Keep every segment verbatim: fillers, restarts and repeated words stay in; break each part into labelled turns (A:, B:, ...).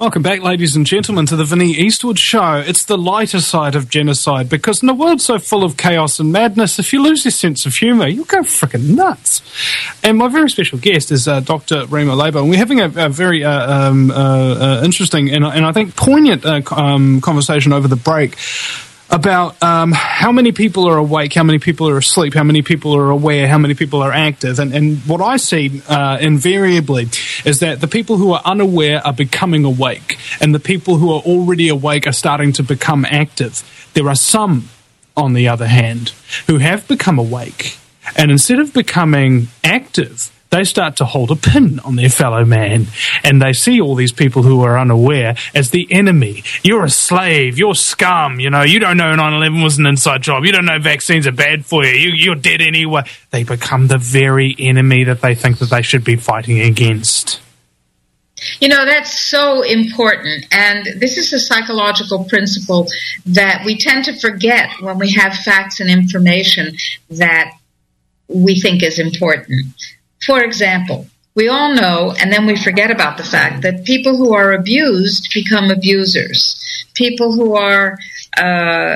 A: Welcome back, ladies and gentlemen, to the Vinnie Eastwood Show. It's the lighter side of genocide, because in a world so full of chaos and madness, if you lose your sense of humour, you'll go frickin' nuts. And my very special guest is uh, Doctor Remo Lebo, and we're having a, a very uh, um, uh, uh, interesting and, and I think poignant uh, um, conversation over the break about um, how many people are awake, how many people are asleep, how many people are aware, how many people are active. And, and what I see uh, invariably is that the people who are unaware are becoming awake, and the people who are already awake are starting to become active. There are some, on the other hand, who have become awake, and instead of becoming active, they start to hold a pin on their fellow man, and they see all these people who are unaware as the enemy. You're a slave. You're scum. You know, you don't know nine eleven was an inside job. You don't know vaccines are bad for you. you. You're dead anyway. They become the very enemy that they think that they should be fighting against.
B: You know, that's so important, and this is a psychological principle that we tend to forget when we have facts and information that we think is important. For example, we all know, and then we forget about the fact, that people who are abused become abusers. People who are uh,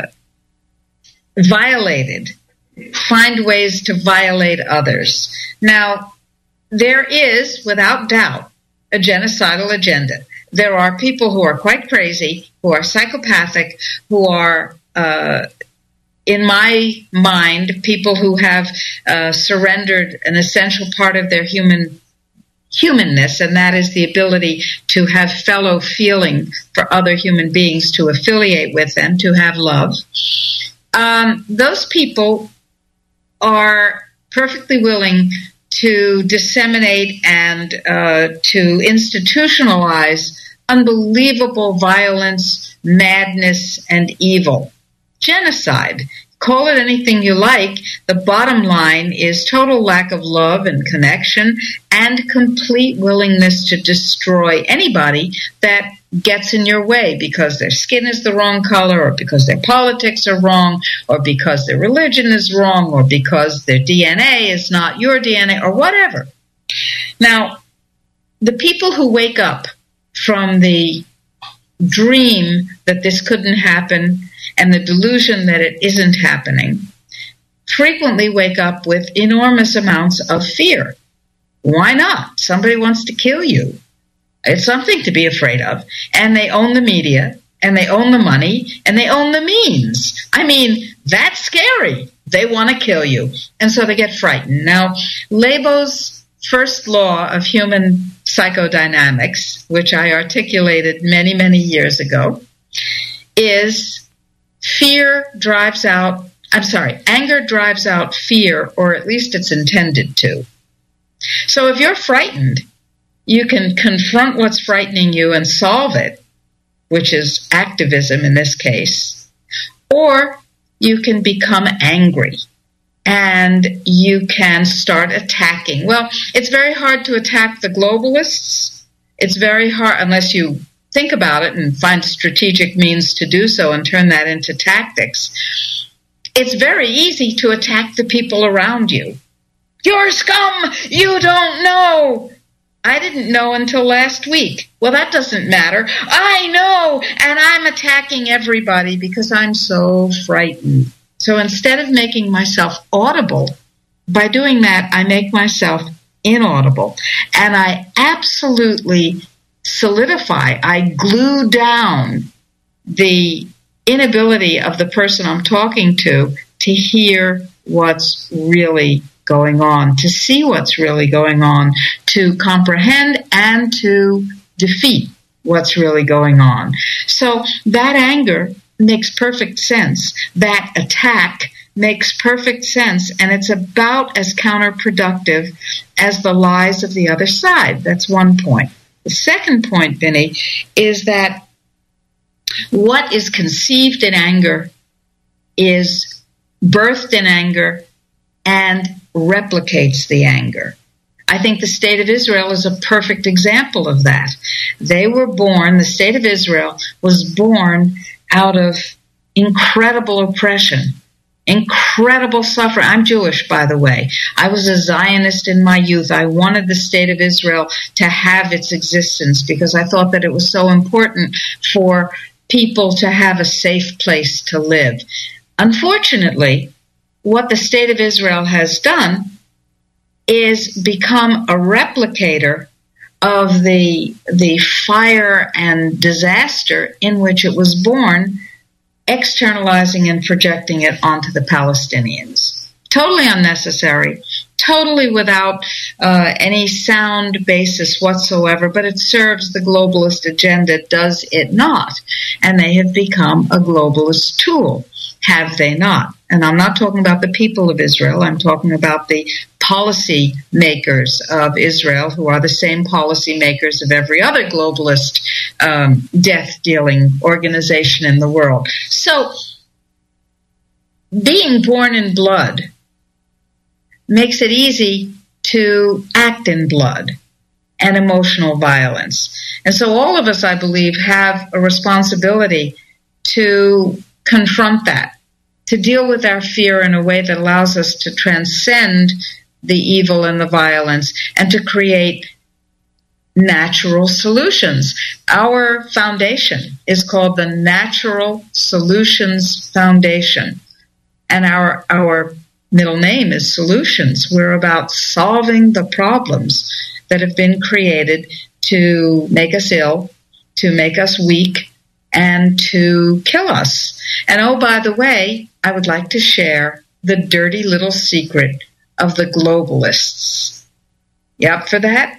B: violated find ways to violate others. Now, there is, without doubt, a genocidal agenda. There are people who are quite crazy, who are psychopathic, who are uh in my mind, people who have uh, surrendered an essential part of their human humanness, and that is the ability to have fellow feeling for other human beings, to affiliate with them, to have love. Um, those people are perfectly willing to disseminate and uh, to institutionalize unbelievable violence, madness, and evil. Genocide. Call it anything you like. The bottom line is total lack of love and connection and complete willingness to destroy anybody that gets in your way because their skin is the wrong color, or because their politics are wrong, or because their religion is wrong, or because their D N A is not your D N A, or whatever. Now, the people who wake up from the dream that this couldn't happen and the delusion that it isn't happening frequently wake up with enormous amounts of fear. Why not? Somebody wants to kill you. It's something to be afraid of. And they own the media, and they own the money, and they own the means. I mean, that's scary. They want to kill you. And so they get frightened. Now, Lebo's first law of human psychodynamics, which I articulated many, many years ago, is fear drives out, I'm sorry, anger drives out fear, or at least it's intended to. So if you're frightened, you can confront what's frightening you and solve it, which is activism in this case, or you can become angry and you can start attacking. Well, it's very hard to attack the globalists. It's very hard unless you think about it and find strategic means to do so and turn that into tactics. It's very easy to attack the people around you. You're scum! You don't know! I didn't know until last week. Well, that doesn't matter. I know! And I'm attacking everybody because I'm so frightened. So instead of making myself audible, by doing that, I make myself inaudible. And I absolutely solidify, I glue down the inability of the person I'm talking to to hear what's really going on, to see what's really going on, to comprehend and to defeat what's really going on. So that anger makes perfect sense. That attack makes perfect sense, and it's about as counterproductive as the lies of the other side. That's one point. The second point, Vinny, is that what is conceived in anger is birthed in anger and replicates the anger. I think the state of Israel is a perfect example of that. They were born, the state of Israel was born out of incredible oppression. Incredible suffering. I'm Jewish, by the way. I was a Zionist in my youth. I wanted the state of Israel to have its existence because I thought that it was so important for people to have a safe place to live. Unfortunately, what the state of Israel has done is become a replicator of the, the fire and disaster in which it was born, externalizing and projecting it onto the Palestinians. Totally unnecessary, totally without uh, any sound basis whatsoever, but it serves the globalist agenda, does it not? And they have become a globalist tool, have they not? And I'm not talking about the people of Israel, I'm talking about the policy makers of Israel, who are the same policy makers of every other globalist um, death-dealing organization in the world. So, being born in blood makes it easy to act in blood and emotional violence. And so all of us, I believe, have a responsibility to confront that, to deal with our fear in a way that allows us to transcend the evil and the violence and to create natural solutions. Our foundation is called the Natural Solutions Foundation, and our our middle name is Solutions. We're about solving the problems that have been created to make us ill, to make us weak, and to kill us. And oh, by the way, I would like to share the dirty little secret of the globalists. You up for that?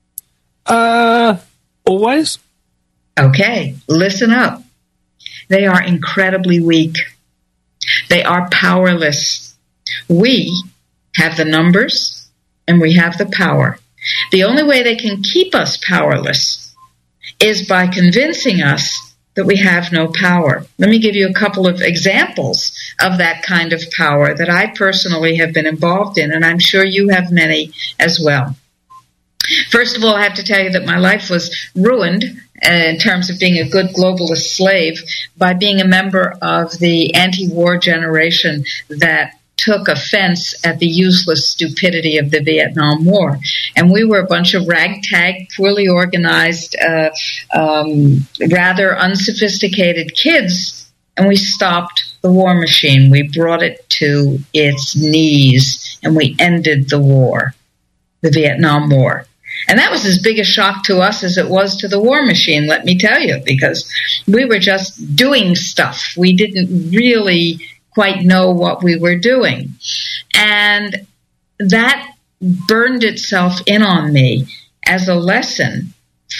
A: Uh, always.
B: Okay, listen up. They are incredibly weak. They are powerless. We have the numbers and we have the power. The only way they can keep us powerless is by convincing us that we have no power. Let me give you a couple of examples of that kind of power that I personally have been involved in, and I'm sure you have many as well. First of all, I have to tell you that my life was ruined uh, in terms of being a good globalist slave by being a member of the anti-war generation that took offense at the useless stupidity of the Vietnam War. And we were a bunch of ragtag, poorly organized, uh, um, rather unsophisticated kids, and we stopped the war machine. We brought it to its knees, and we ended the war, the Vietnam War. And that was as big a shock to us as it was to the war machine, let me tell you, because we were just doing stuff. We didn't really quite know what we were doing. And that burned itself in on me as a lesson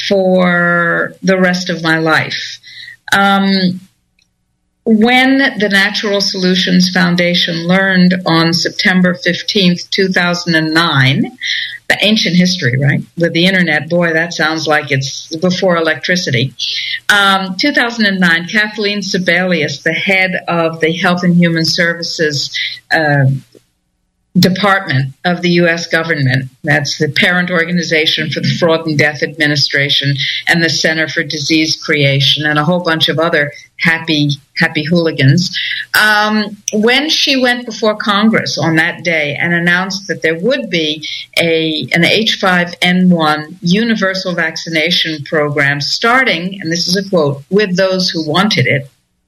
B: for the rest of my life. Um, when the Natural Solutions Foundation learned on September fifteenth, two thousand nine, the ancient history, right? With the internet, boy, that sounds like it's before electricity. Um, two thousand nine, Kathleen Sebelius, the head of the Health and Human Services uh, Department of the U S government, that's the parent organization for the Fraud and Death Administration and the Center for Disease Creation and a whole bunch of other happy, happy hooligans. Um, when she went before Congress on that day and announced that there would be a an H five N one universal vaccination program starting, and this is a quote, with those who wanted it,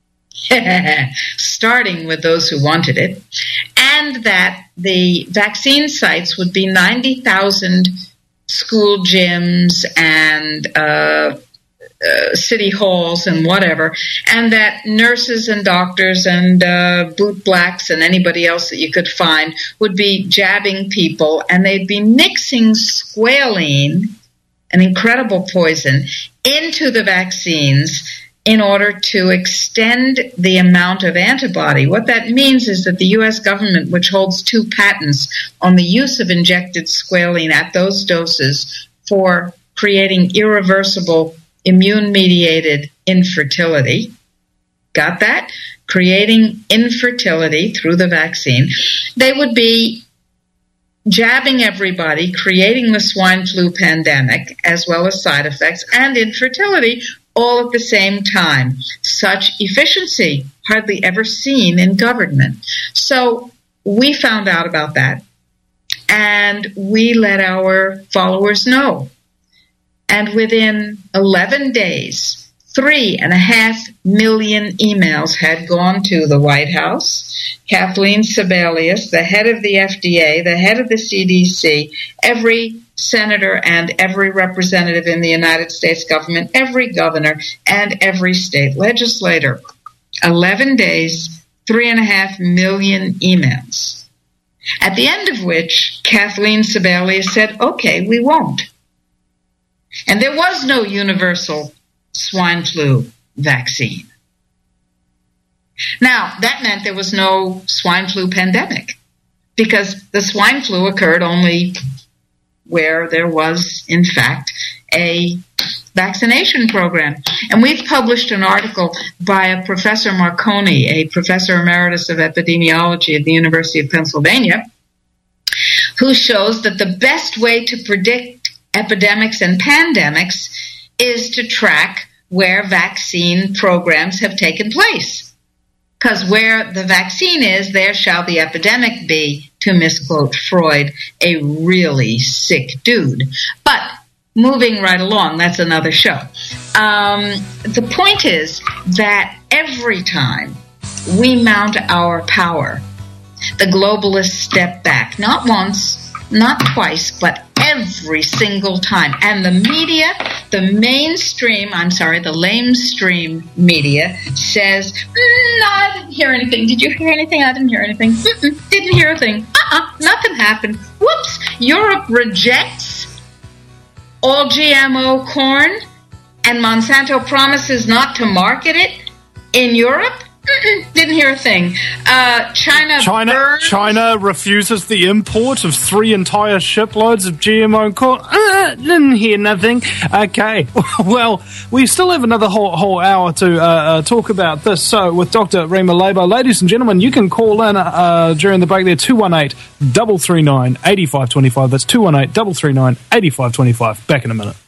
B: starting with those who wanted it, and that the vaccine sites would be ninety thousand school gyms and uh, uh, city halls and whatever, and that nurses and doctors and uh, boot blacks and anybody else that you could find would be jabbing people, and they'd be mixing squalene, an incredible poison, into the vaccines in order to extend the amount of antibody. What that means is that the U S government, which holds two patents on the use of injected squalene at those doses for creating irreversible immune-mediated infertility, got that? Creating infertility through the vaccine, they would be jabbing everybody, creating the swine flu pandemic, as well as side effects and infertility, all at the same time. Such efficiency, hardly ever seen in government. So we found out about that, and we let our followers know. And within eleven days, three and a half million emails had gone to the White House. Kathleen Sebelius, the head of the F D A, the head of the C D C, every senator and every representative in the United States government, every governor, and every state legislator. eleven days, three and a half million emails. At the end of which, Kathleen Sebelius said, okay, we won't. And there was no universal swine flu vaccine. Now, that meant there was no swine flu pandemic, because the swine flu occurred only where there was, in fact, a vaccination program. And we've published an article by a Professor Marconi, a professor emeritus of epidemiology at the University of Pennsylvania, who shows that the best way to predict epidemics and pandemics is to track where vaccine programs have taken place. Because where the vaccine is, there shall the epidemic be, to misquote Freud, a really sick dude. But moving right along, that's another show. Um, the point is that every time we mount our power, the globalists step back. Not once, not twice, but every single time. And the media, the mainstream, I'm sorry, the lamestream media says, mm, no, I didn't hear anything. Did you hear anything? I didn't hear anything. Mm-mm, didn't hear a thing. Uh-uh, nothing happened. Whoops, Europe rejects all G M O corn, and Monsanto promises not to market it in Europe? Mm-mm, didn't hear a thing. Uh, China
A: China,
B: burns.
A: China refuses the import of three entire shiploads of G M O corn. Uh, didn't hear nothing. Okay, well, we still have another whole, whole hour to uh, uh, talk about this. So, with Doctor Rima Labo, ladies and gentlemen, you can call in uh, during the break there, two one eight, three three nine, eight five two five. That's two one eight, three three nine, eight five two five. Back in a minute.